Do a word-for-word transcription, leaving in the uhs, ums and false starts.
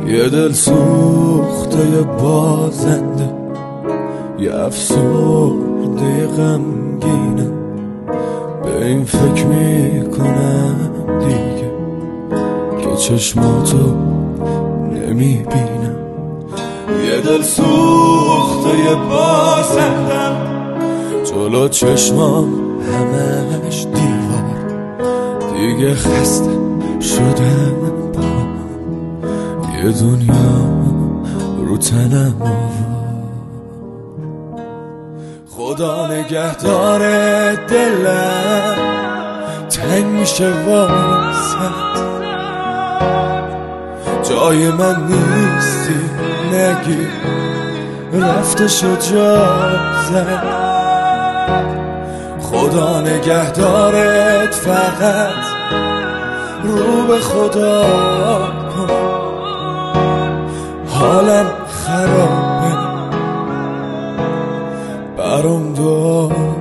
یه دل سوخته یه بازنده، یه افسرده غمگینه، به این فکر میکنم دیگه که چشماتو نمیبینم. یه دل سوخته یه بازندم، جلو چشمام همش دیوار، دیگه خسته شدم با یه دنیا رو تنم آور. خدا نگهدار دلم تنگ میشه واسه، جای من نیستی نگی رفته شجاعت. خدا نگهدارت فقط رو به خدا کن، حالم خرابه برام دعا